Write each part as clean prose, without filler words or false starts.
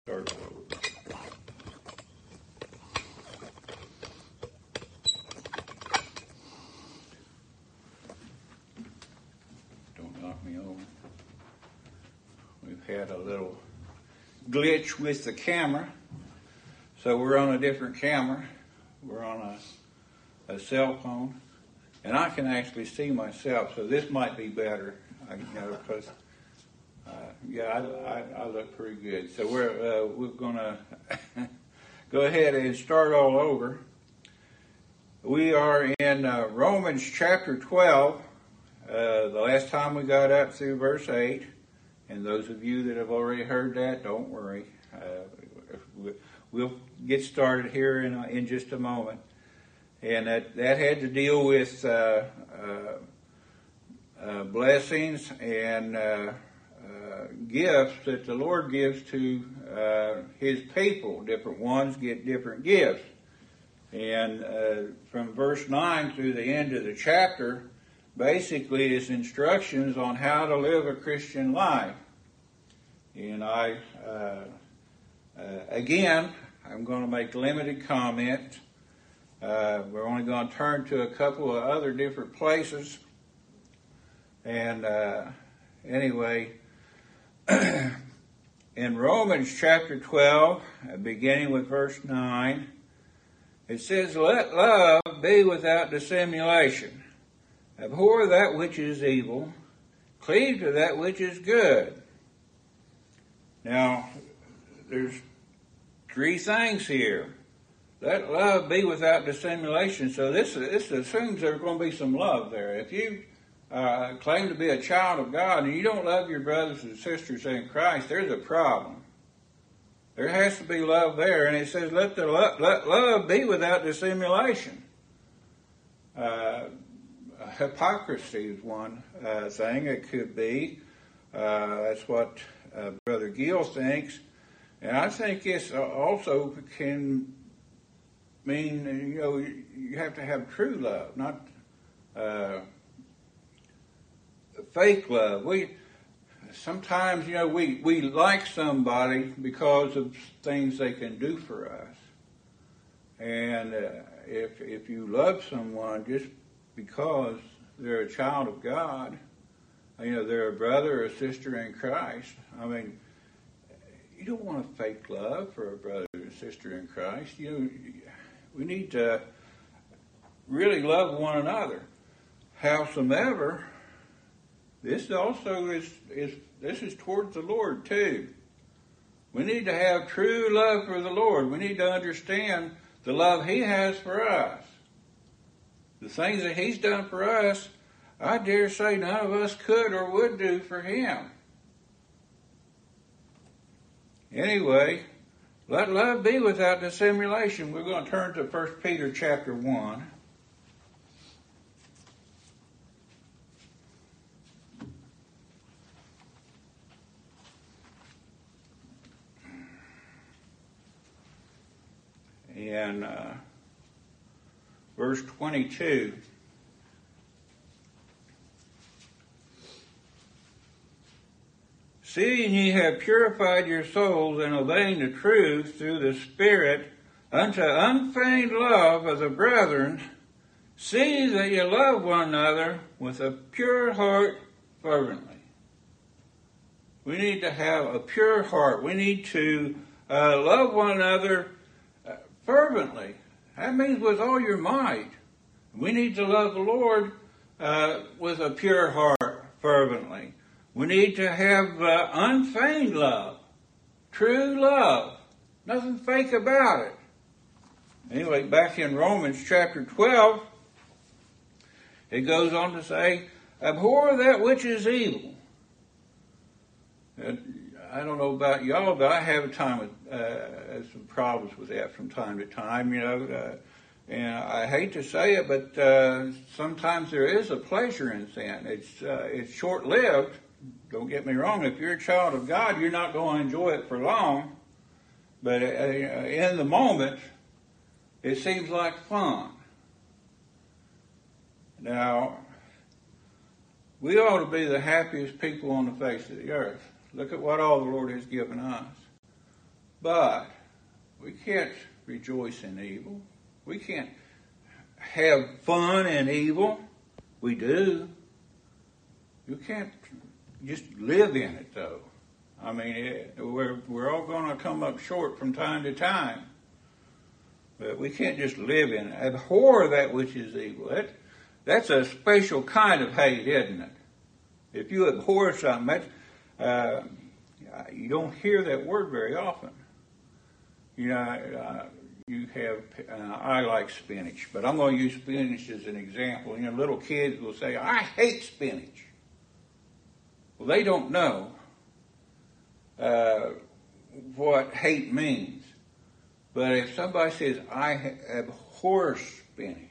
Start. Don't knock me over. We've had a little glitch with the camera, so we're on a different camera. We're on a cell phone, and I can actually see myself, so this might be better, because I look pretty good. So we're going to go ahead and start all over. We are in Romans chapter 12. The last time we got up through verse 8, and those of you that have already heard that, don't worry. We'll get started here in just a moment. And that had to deal with blessings and gifts that the Lord gives to His people. Different ones get different gifts. And from verse 9 through the end of the chapter, basically it's instructions on how to live a Christian life. And again, I'm going to make limited comments. We're only going to turn to a couple of other different places. And anyway, in Romans chapter 12, beginning with verse 9, it says, "Let love be without dissimulation. Abhor that which is evil. Cleave to that which is good." Now, there's three things here. Let love be without dissimulation. So this assumes there's going to be some love there. If you claim to be a child of God and you don't love your brothers and sisters in Christ, there's a problem. There has to be love there. And it says, let love be without dissimulation. Hypocrisy is one thing it could be. That's what Brother Gill thinks. And I think this also can mean, you have to have true love, not fake love. Sometimes, we like somebody because of things they can do for us. And if you love someone just because they're a child of God, they're a brother or a sister in Christ, you don't want to fake love for a brother or sister in Christ. We need to really love one another. Howsoever, this also is towards the Lord too. We need to have true love for the Lord. We need to understand the love He has for us. The things that He's done for us, I dare say none of us could or would do for Him. Anyway, let love be without dissimulation. We're going to turn to 1 Peter chapter 1. And verse 22. "Seeing ye have purified your souls in obeying the truth through the Spirit unto unfeigned love of the brethren, see that ye love one another with a pure heart fervently." We need to have a pure heart. We need to love one another fervently. That means with all your might. We need to love the Lord with a pure heart fervently. We need to have unfeigned love, true love, nothing fake about it. Anyway, back in Romans chapter 12, it goes on to say, "Abhor that which is evil." I don't know about y'all, but I have some problems with that from time to time, and I hate to say it, but sometimes there is a pleasure in sin. It's short-lived. Don't get me wrong. If you're a child of God, you're not going to enjoy it for long. But in the moment, it seems like fun. Now, we ought to be the happiest people on the face of the earth. Look at what all the Lord has given us. But we can't rejoice in evil. We can't have fun in evil. We do. You can't just live in it, though. I mean, we're all going to come up short from time to time. But we can't just live in it. Abhor that which is evil. That's a special kind of hate, isn't it? If you abhor something, you don't hear that word very often. You know, I like spinach, but I'm going to use spinach as an example. You know, little kids will say, I hate spinach. Well, they don't know what hate means. But if somebody says, I abhor spinach,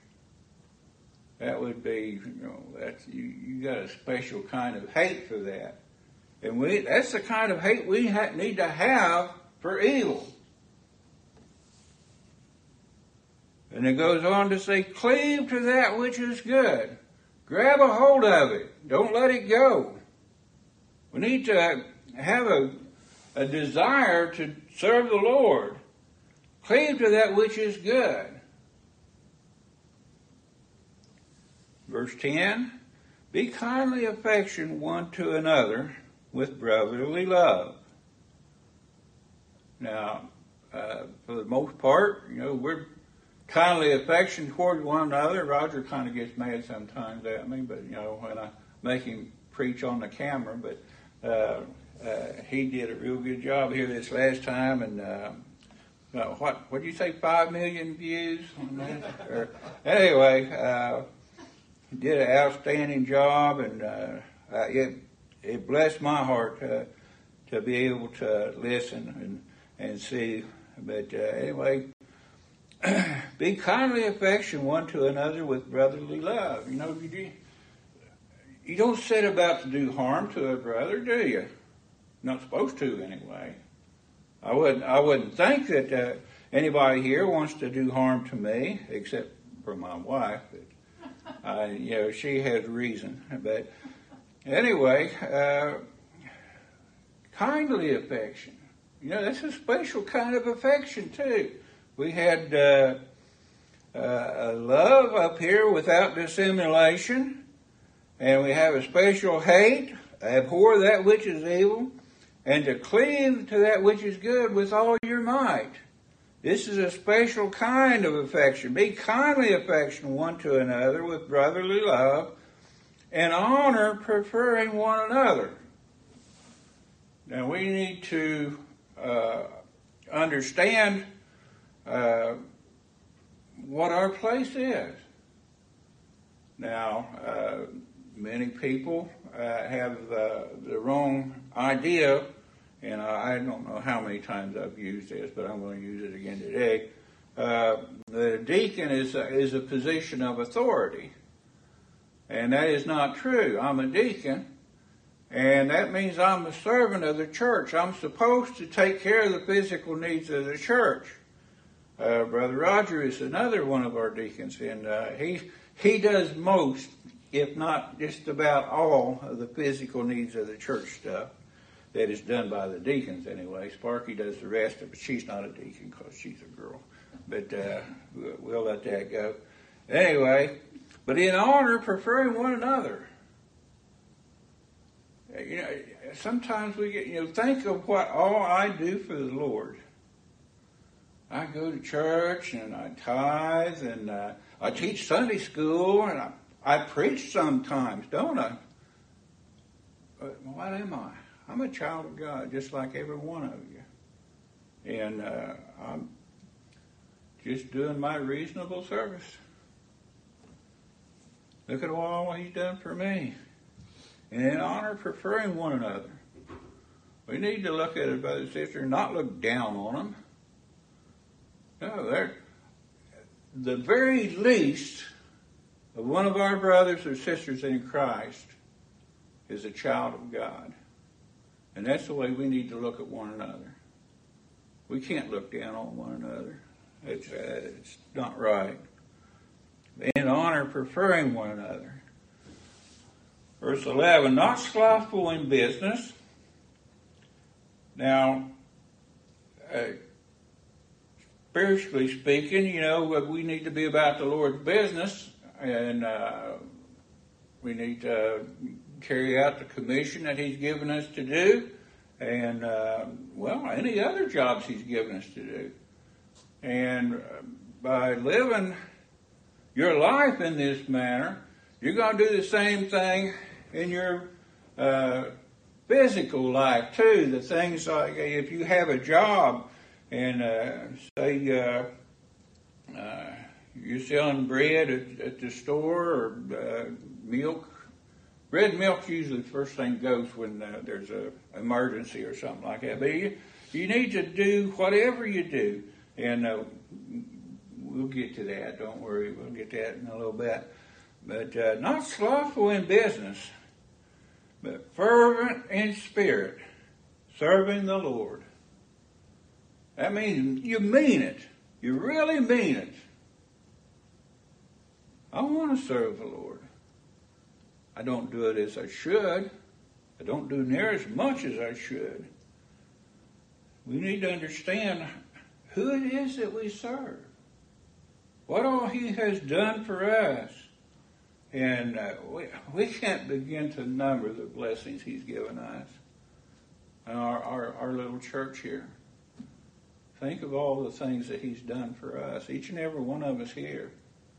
that would be, you got a special kind of hate for that. And that's the kind of hate we need to have for evil. And it goes on to say, cleave to that which is good. Grab a hold of it. Don't let it go. We need to have a desire to serve the Lord. Cleave to that which is good. Verse 10, be kindly affectioned one to another with brotherly love. Now, for the most part, we're kindly affectioned toward one another. Roger kind of gets mad sometimes at me, but, when I make him preach on the camera, but he did a real good job here this last time, and what did you say, 5 million views on that? Anyway, he did an outstanding job, and it blessed my heart to be able to listen and see. But anyway, be kindly affectioned one to another with brotherly love. You don't set about to do harm to a brother, do you? Not supposed to, anyway. I wouldn't think that anybody here wants to do harm to me, except for my wife. But she has reason. But anyway, kindly affection. That's a special kind of affection too. We had a love up here without dissimulation, and we have a special hate, abhor that which is evil, and to cleave to that which is good with all your might. This is a special kind of affection. Be kindly affectioned one to another with brotherly love, and honor, preferring one another. Now we need to understand what our place is. Now, many people have the wrong idea, and I don't know how many times I've used this, but I'm going to use it again today. The deacon is a position of authority, and that is not true. I'm a deacon, and that means I'm a servant of the church. I'm supposed to take care of the physical needs of the church. Brother Roger is another one of our deacons, and he does most, if not just about all, of the physical needs of the church stuff. That is done by the deacons anyway. Sparky does the rest of it. She's not a deacon because she's a girl. But we'll let that go. Anyway, but in honor, preferring one another. Sometimes we get, think of what all I do for the Lord. I go to church and I tithe and I teach Sunday school and I preach sometimes, don't I? But what am I? I'm a child of God, just like every one of you. And I'm just doing my reasonable service. Look at all He's done for me. And in honor, preferring one another. We need to look at it, brother and sister, and not look down on them. No, they're the very least of one of our brothers or sisters in Christ is a child of God. And that's the way we need to look at one another. We can't look down on one another. It's not right. In honor, preferring one another. Verse 11, not slothful in business. Now, spiritually speaking, we need to be about the Lord's business, and we need to carry out the commission that He's given us to do, and, any other jobs He's given us to do. And by living your life in this manner, you're going to do the same thing in your physical life too. The things like if you have a job and say you're selling bread at the store or milk. Bread and milk usually the first thing goes when there's an emergency or something like that. But you need to do whatever you do, and we'll get to that. Don't worry, we'll get to that in a little bit. But not slothful in business, but fervent in spirit, serving the Lord. That means you mean it. You really mean it. I want to serve the Lord. I don't do it as I should. I don't do near as much as I should. We need to understand who it is that we serve. What all He has done for us. And we can't begin to number the blessings He's given us. And our little church here. Think of all the things that He's done for us. Each and every one of us here.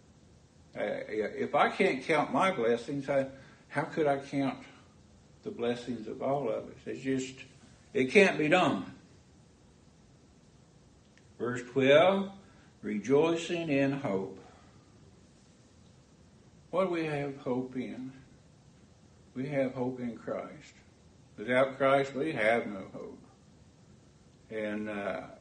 If I can't count my blessings, how could I count the blessings of all of us? It can't be done. Verse 12, rejoicing in hope. What do we have hope in? We have hope in Christ. Without Christ, we have no hope. And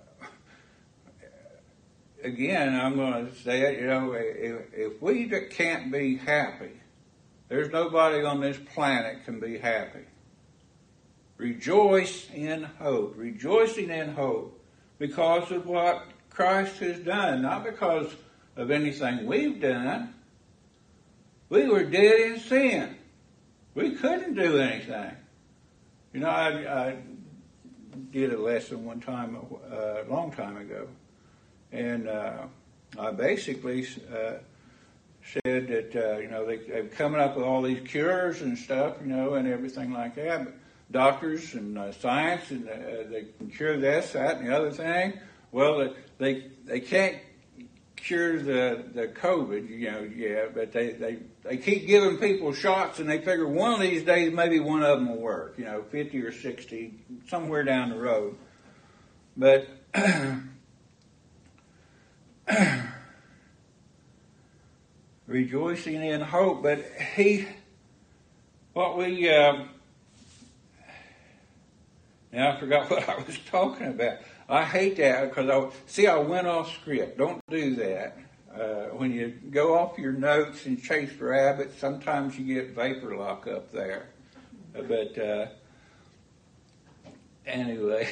again, I'm going to say it, if we can't be happy, there's nobody on this planet can be happy. Rejoice in hope. Rejoicing in hope because of what Christ has done, not because of anything we've done. We were dead in sin. We couldn't do anything. I did a lesson one time, a long time ago, and I basically said that, they're coming up with all these cures and stuff, and everything like that. But doctors and science, and they can cure this, that, and the other thing. Well, they can't cure the COVID, but they keep giving people shots, and they figure one of these days maybe one of them will work, 50 or 60, somewhere down the road. But rejoicing in hope, but now I forgot what I was talking about. I hate that because I went off script. Don't do that. When you go off your notes and chase rabbits, sometimes you get vapor lock up there. But anyway,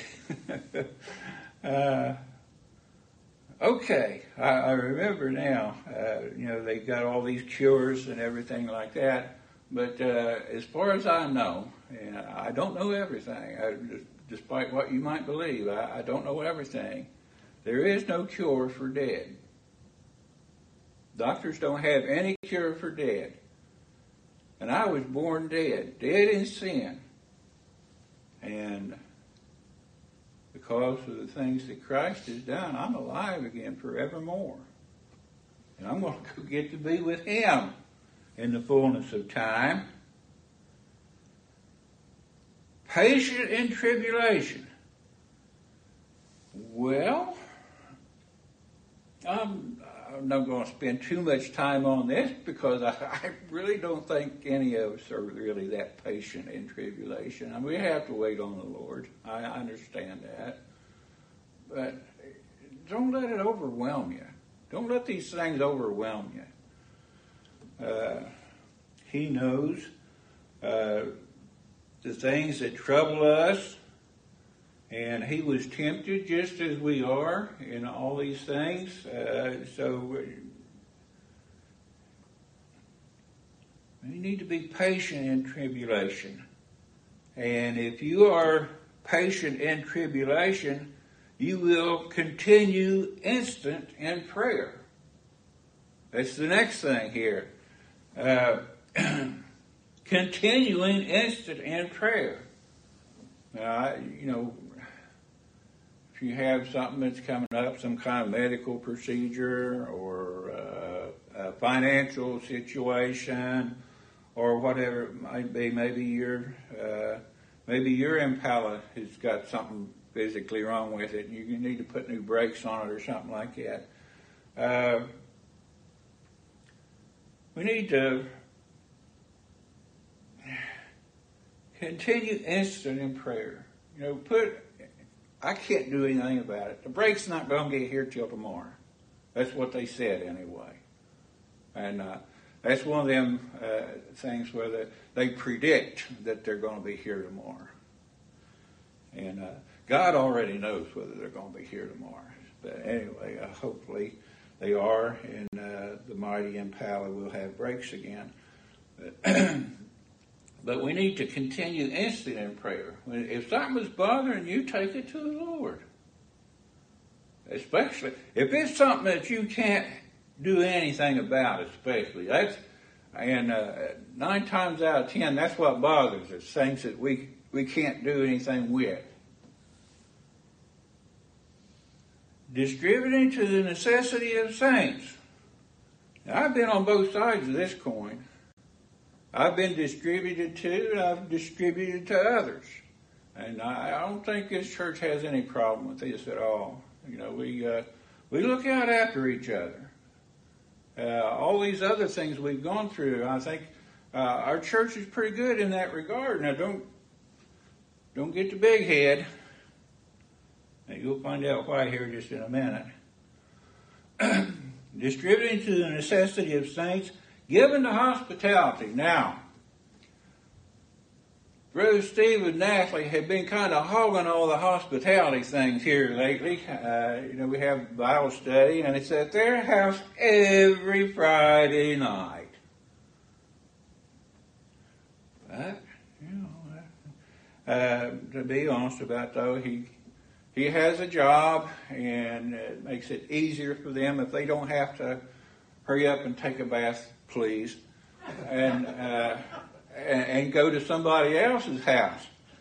okay, I remember now. They got all these cures and everything like that. But as far as I know, and I don't know everything. Despite what you might believe, I don't know everything. There is no cure for dead. Doctors don't have any cure for dead. And I was born dead in sin. And because of the things that Christ has done, I'm alive again forevermore. And I'm going to get to be with Him in the fullness of time. Patient in tribulation. Well, I'm not going to spend too much time on this because I really don't think any of us are really that patient in tribulation. I mean, we have to wait on the Lord. I understand that. But don't let it overwhelm you. Don't let these things overwhelm you. He knows the things that trouble us, and He was tempted just as we are in all these things. So you need to be patient in tribulation. And if you are patient in tribulation, you will continue instant in prayer. That's the next thing here. Continuing instant in prayer. If you have something that's coming up, some kind of medical procedure or a financial situation or whatever it might be, maybe your Impala has got something physically wrong with it, and you need to put new brakes on it or something like that. We need to continue instant in prayer. I can't do anything about it. The brake's not going to get here till tomorrow. That's what they said anyway. And that's one of them things where they predict that they're going to be here tomorrow. And God already knows whether they're going to be here tomorrow. But anyway, hopefully they are, and the mighty Impala will have brakes again. But we need to continue instant in prayer. If something is bothering you, take it to the Lord. Especially if it's something that you can't do anything about, especially. 9 times out of 10, that's what bothers us, things that we can't do anything with. Distributing to the necessity of saints. Now, I've been on both sides of this coin. I've been distributed to, and I've distributed to others. And I don't think this church has any problem with this at all. We look out after each other. All these other things we've gone through, I think our church is pretty good in that regard. Now, don't get the big head. Now, you'll find out why here just in a minute. Distributing to the necessity of saints, given to hospitality. Now, Brother Steve and Natalie have been kind of hogging all the hospitality things here lately. We have Bible study, and it's at their house every Friday night. But, to be honest about though, he has a job, and it makes it easier for them if they don't have to hurry up and take a bath, please, and go to somebody else's house.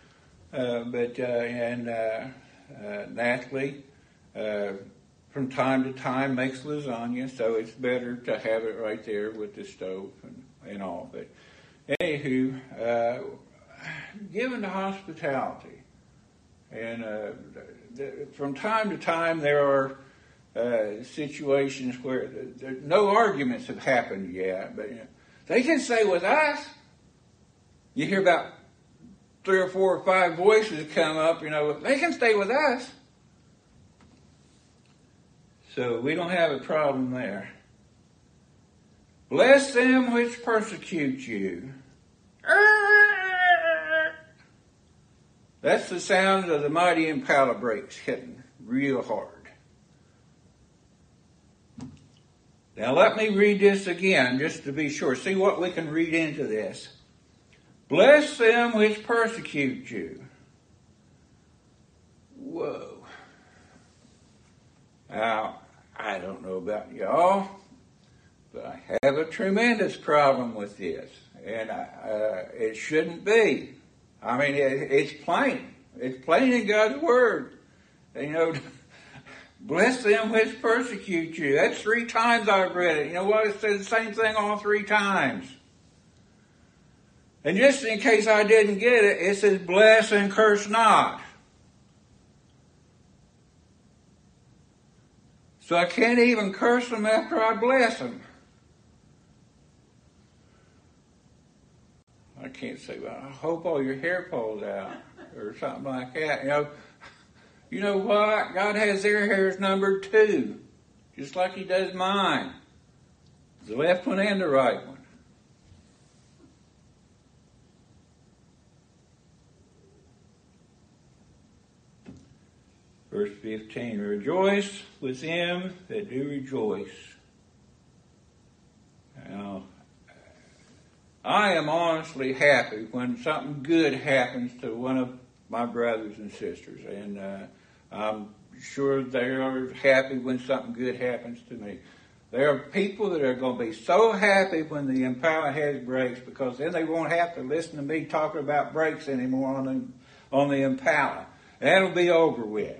Natalie, from time to time, makes lasagna, so it's better to have it right there with the stove and all. But anywho, given to hospitality, and from time to time there are situations where no arguments have happened yet, but they can say with us, you hear about 3 or 4 or 5 voices come up, they can stay with us. So we don't have a problem there. Bless them which persecute you. That's the sound of the mighty Impala brakes hitting real hard. Now let me read this again just to be sure. See what we can read into this. Bless them which persecute you. Whoa. Now, I don't know about y'all, but I have a tremendous problem with this. And it shouldn't be. I mean, it's plain. It's plain in God's Word. Bless them which persecute you. That's 3 times I've read it. You know what? It says the same thing all 3 times. And just in case I didn't get it, it says bless and curse not. So I can't even curse them after I bless them. I can't say, well, I hope all your hair falls out or something like that. You know what? God has their hairs numbered too, just like He does mine. The left one and the right one. Verse 15, rejoice with them that do rejoice. Now, I am honestly happy when something good happens to one of my brothers and sisters, and I'm sure they are happy when something good happens to me. There are people that are going to be so happy when the Impala has brakes, because then they won't have to listen to me talking about brakes anymore on the Impala. That'll be over with.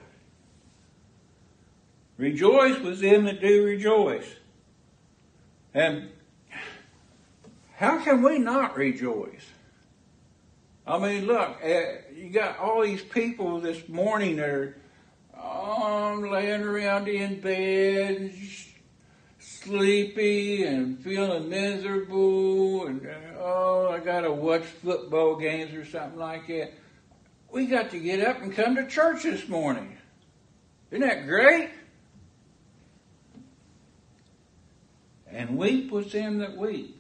Rejoice with them that do rejoice. And how can we not rejoice? I mean, look, you got all these people this morning that are laying around in bed, sleepy and feeling miserable, and I got to watch football games or something like that. We got to get up and come to church this morning. Isn't that great? And weep with them that weep.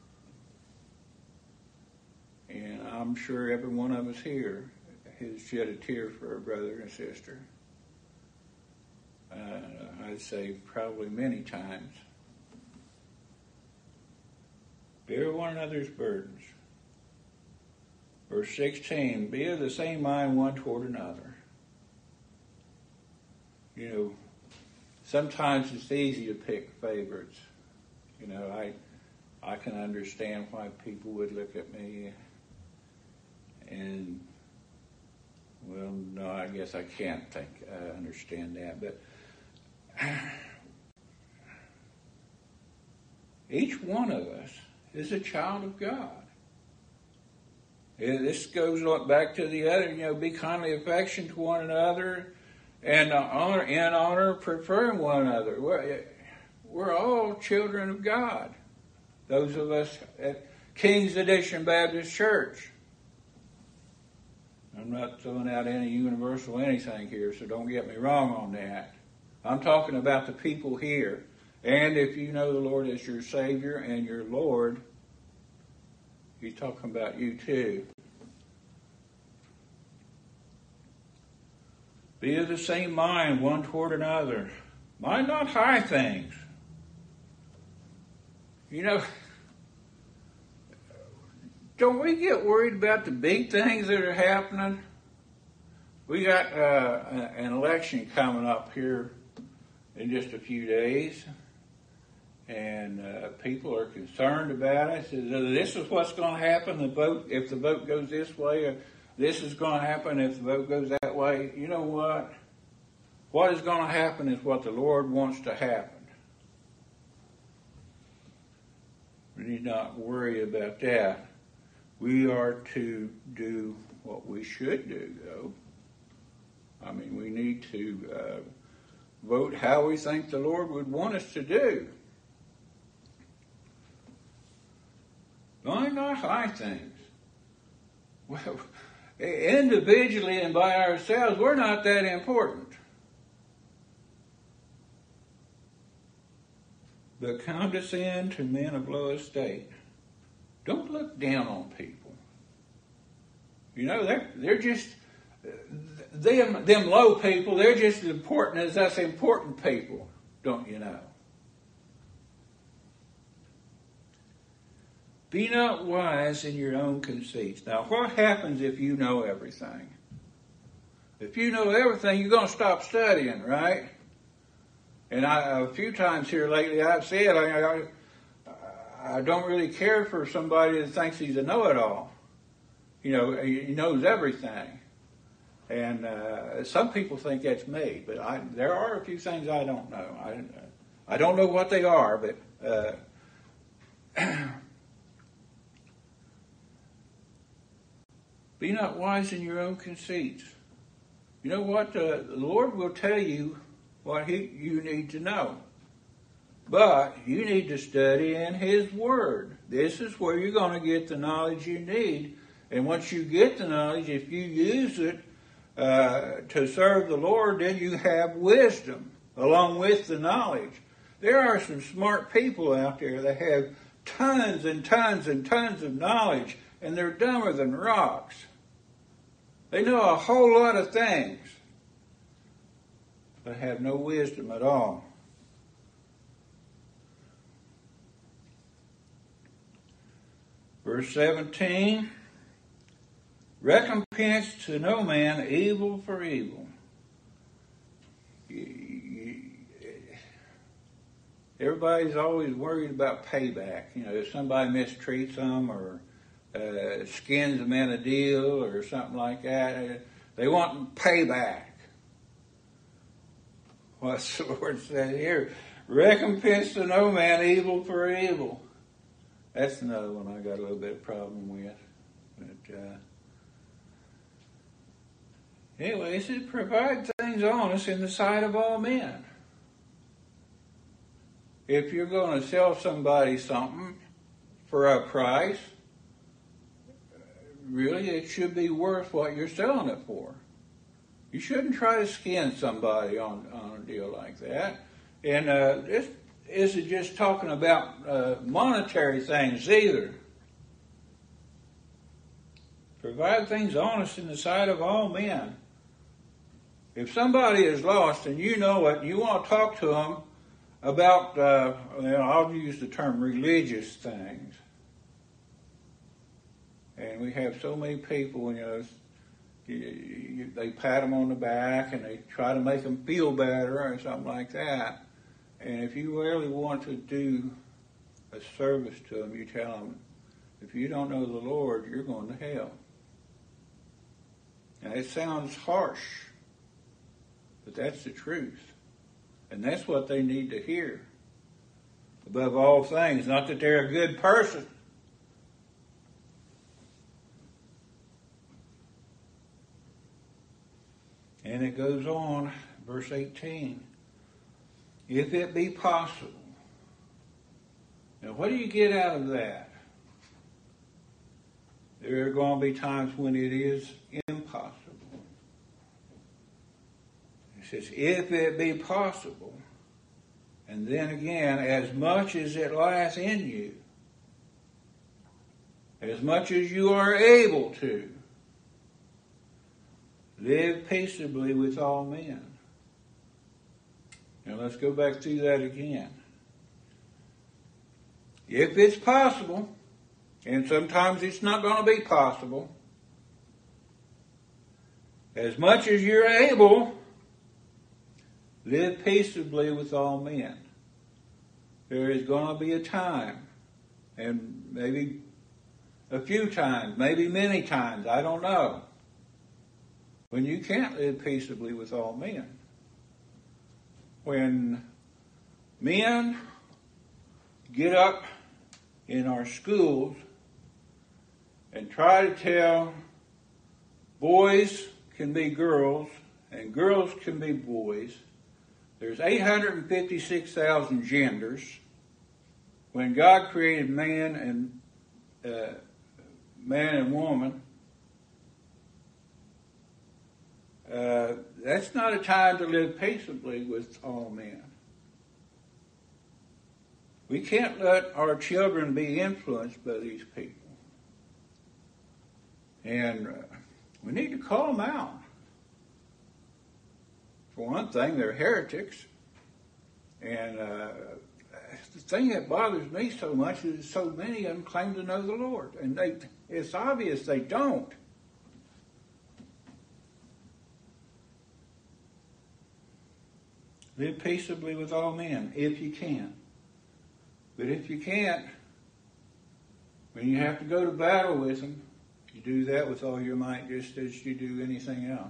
And I'm sure every one of us here has shed a tear for a brother and sister. I'd say probably many times. Bear one another's burdens. Verse 16, be of the same mind one toward another. You know, sometimes it's easy to pick favorites. You know, I can understand why people would look at me and, well, no, I guess I can't understand that. But each one of us is a child of God. This goes back to the other, you know, be kindly affectionate to one another and honor, preferring one another. We're all children of God. Those of us at King's Edition Baptist Church. I'm not throwing out any universal anything here, so don't get me wrong on that. I'm talking about the people here. And if you know the Lord as your Savior and your Lord, He's talking about you too. Be of the same mind one toward another. Mind not high things. You know, don't we get worried about the big things that are happening? We got an election coming up here in just a few days, and people are concerned about it. This is what's going to happen. If the vote goes this way, or this is going to happen if the vote goes that way. You know what? What is going to happen is what the Lord wants to happen. We need not worry about that. We are to do what we should do, though. I mean, we need to vote how we think the Lord would want us to do. Mind not high things. Well, individually and by ourselves, we're not that important. But condescend to men of low estate. Don't look down on people. You know, they're just, them low people, they're just as important as us important people, don't you know? Be not wise in your own conceits. Now, what happens if you know everything? If you know everything, you're going to stop studying, right? And a few times here lately, I've said I don't really care for somebody that thinks he's a know-it-all. You know, he knows everything. And some people think that's me, but there are a few things I don't know. I don't know what they are, but be not wise in your own conceits. You know what? The Lord will tell you what you need to know. But you need to study in His Word. This is where you're going to get the knowledge you need. And once you get the knowledge, if you use it to serve the Lord, then you have wisdom along with the knowledge. There are some smart people out there that have tons and tons and tons of knowledge, and they're dumber than rocks. They know a whole lot of things, but have no wisdom at all. Verse 17, recompense to no man evil for evil. everybody's always worried about payback. If somebody mistreats them or skins them in a deal or something like that, they want payback. What's the Lord said here? Recompense to no man evil for evil. That's another one I got a little bit of problem with. But anyway, it says, provide things honest in the sight of all men. If you're going to sell somebody something for a price, really it should be worth what you're selling it for. You shouldn't try to skin somebody on a deal like that. And this isn't just talking about monetary things either. Provide things honest in the sight of all men. If somebody is lost and you know it, you want to talk to them about, I'll use the term religious things. And we have so many people, they pat them on the back and they try to make them feel better or something like that. And if you really want to do a service to them, you tell them, if you don't know the Lord, you're going to hell. Now, it sounds harsh, but that's the truth. And that's what they need to hear. Above all things, not that they're a good person. And it goes on, verse 18. If it be possible. Now, what do you get out of that? There are going to be times when it is impossible. It says, if it be possible. And then again, as much as it lieth in you. As much as you are able to. Live peaceably with all men. Now let's go back through that again. If it's possible, and sometimes it's not going to be possible, as much as you're able, live peaceably with all men. There is going to be a time, and maybe a few times, maybe many times, I don't know, when you can't live peaceably with all men. When men get up in our schools and try to tell boys can be girls and girls can be boys, there's 856,000 genders. When God created man and woman, that's not a time to live peaceably with all men. We can't let our children be influenced by these people. And we need to call them out. For one thing, they're heretics. And the thing that bothers me so much is so many of them claim to know the Lord. And it's obvious they don't. Live peaceably with all men, if you can. But if you can't, when you have to go to battle with them, you do that with all your might just as you do anything else.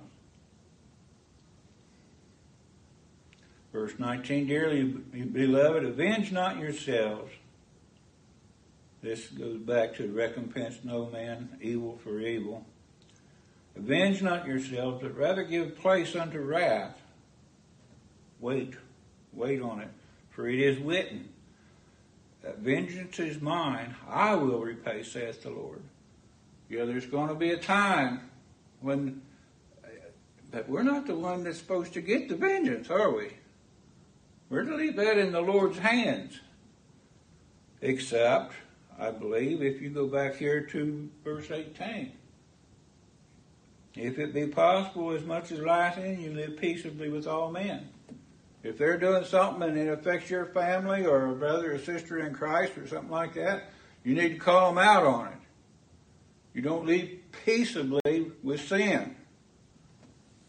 Verse 19, dearly beloved, avenge not yourselves. This goes back to recompense no man evil for evil. Avenge not yourselves, but rather give place unto wrath. Wait on it, for it is written, vengeance is mine, I will repay, saith the Lord. Yeah, there's going to be a time when, but we're not the one that's supposed to get the vengeance, are we? We're to leave that in the Lord's hands. Except, I believe, if you go back here to verse 18. If it be possible, as much as lieth in you, live peaceably with all men. If they're doing something and it affects your family or a brother or sister in Christ or something like that, you need to call them out on it. You don't live peaceably with sin.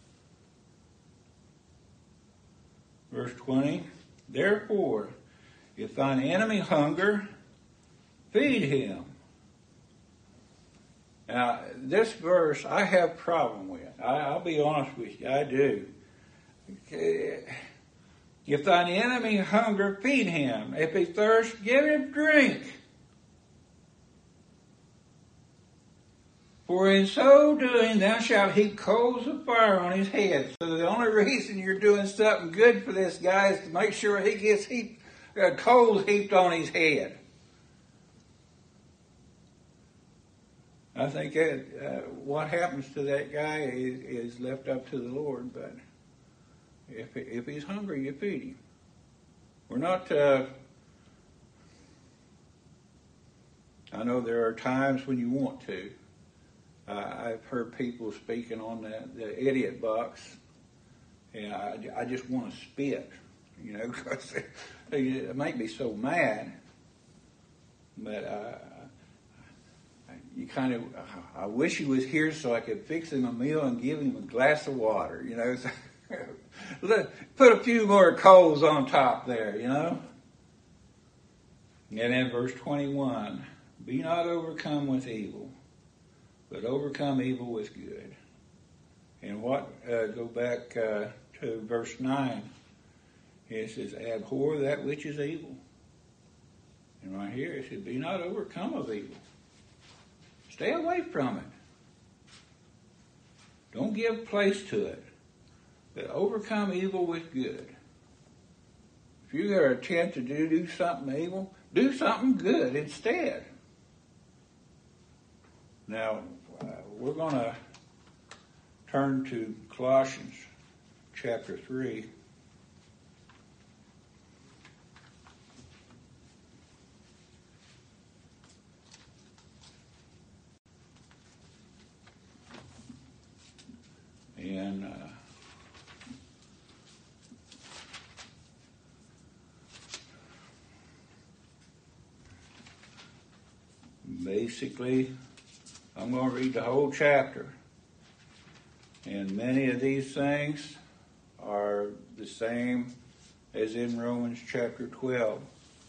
Verse 20, therefore, If thine enemy hunger, feed him. Now, this verse I have a problem with. I'll be honest with you, I do. If thine enemy hunger, feed him. If he thirst, give him drink. For in so doing, thou shalt heap coals of fire on his head. So the only reason you're doing something good for this guy is to make sure he gets coals heaped on his head. I think what happens to that guy is left up to the Lord. But if he's hungry, you feed him. We're not. I know there are times when you want to. I've heard people speaking on the idiot box, and I just want to spit, because it make me so mad. But I wish he was here so I could fix him a meal and give him a glass of water, Put a few more coals on top there, And in verse 21, be not overcome with evil, but overcome evil with good. And go back to verse 9. It says, abhor that which is evil. And right here it says, be not overcome of evil. Stay away from it. Don't give place to it. But overcome evil with good. If you're going to attempt to do something evil, do something good instead. Now, we're going to turn to Colossians chapter 3. And basically, I'm going to read the whole chapter. And many of these things are the same as in Romans chapter 12.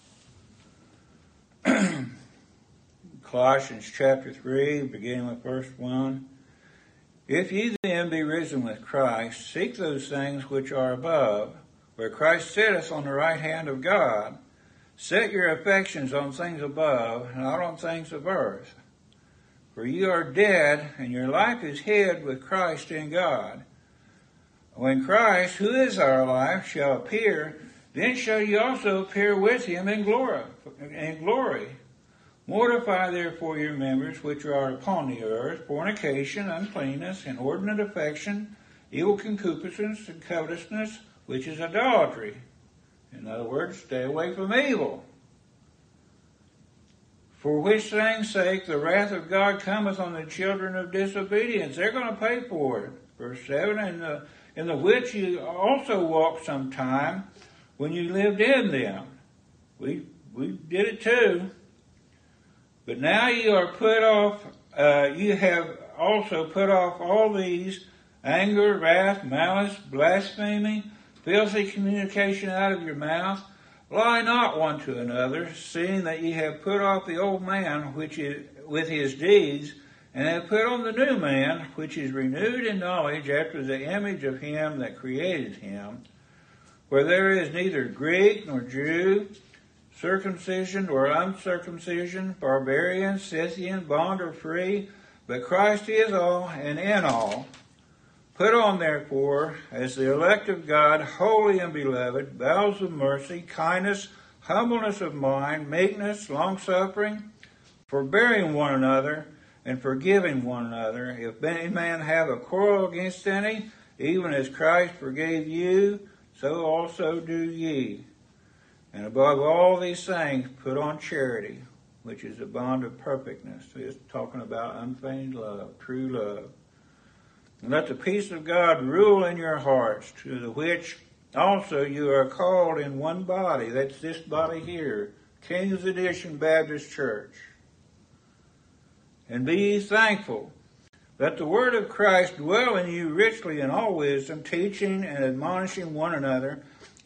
Colossians chapter 3, beginning with verse 1. If ye then be risen with Christ, seek those things which are above, where Christ sitteth on the right hand of God. Set your affections on things above, not on things of earth. For ye are dead, and your life is hid with Christ in God. When Christ, who is our life, shall appear, then shall ye also appear with him in glory. Mortify therefore your members which are upon the earth, fornication, uncleanness, inordinate affection, evil concupiscence, and covetousness, which is idolatry. In other words, stay away from evil. For which things' sake the wrath of God cometh on the children of disobedience. They're going to pay for it. Verse 7, in the which you also walked sometime when you lived in them. We did it too. But now you are put off, you have also put off all these, anger, wrath, malice, blasphemy, filthy communication out of your mouth. Lie not one to another, seeing that ye have put off the old man which is with his deeds, and have put on the new man, which is renewed in knowledge after the image of him that created him, where there is neither Greek nor Jew, circumcision or uncircumcision, barbarian, Scythian, bond or free, but Christ is all and in all. Put on, therefore, as the elect of God, holy and beloved, bowels of mercy, kindness, humbleness of mind, meekness, longsuffering, forbearing one another, and forgiving one another. If any man have a quarrel against any, even as Christ forgave you, so also do ye. And above all these things, put on charity, which is the bond of perfectness. It's talking about unfeigned love, true love. And let the peace of God rule in your hearts, to the which also you are called in one body. That's this body here, King's Edition Baptist Church. And be ye thankful. Let the word of Christ dwell in you richly in all wisdom, teaching and admonishing one another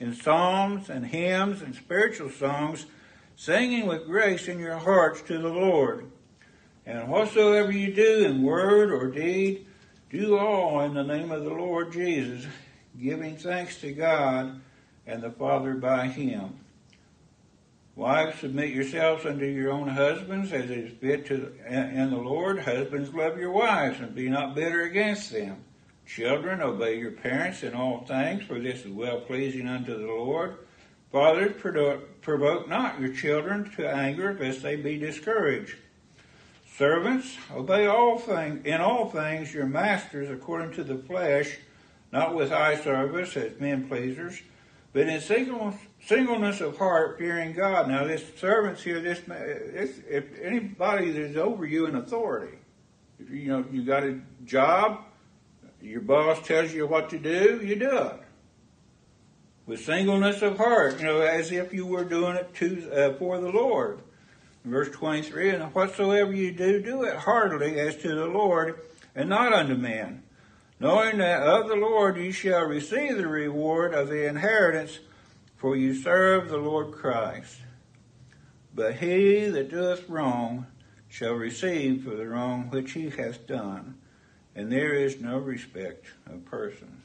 in psalms and hymns and spiritual songs, singing with grace in your hearts to the Lord. And whatsoever you do in word or deed, do all in the name of the Lord Jesus, giving thanks to God and the Father by him. Wives, submit yourselves unto your own husbands, as is fit in the Lord. Husbands, love your wives, and be not bitter against them. Children, obey your parents in all things, for this is well-pleasing unto the Lord. Fathers, provoke not your children to anger, lest they be discouraged. Servants, obey in all things your masters according to the flesh, not with eye service as men pleasers, but in singleness of heart, fearing God. Now, this servants here, if anybody that is over you in authority, if you got a job, your boss tells you what to do, you do it with singleness of heart, as if you were doing it for the Lord. Verse 23, and whatsoever you do, do it heartily as to the Lord, and not unto men, knowing that of the Lord ye shall receive the reward of the inheritance, for you serve the Lord Christ. But he that doeth wrong shall receive for the wrong which he hath done, and there is no respect of persons.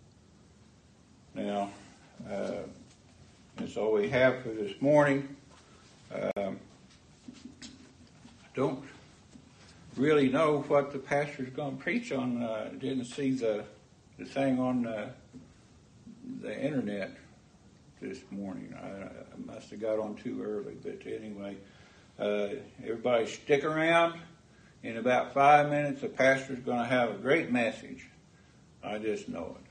Now, that's all we have for this morning. I don't really know what the pastor's going to preach on. Didn't see the thing on the internet this morning. I must have got on too early. But anyway, everybody stick around. In about 5 minutes, the pastor's going to have a great message. I just know it.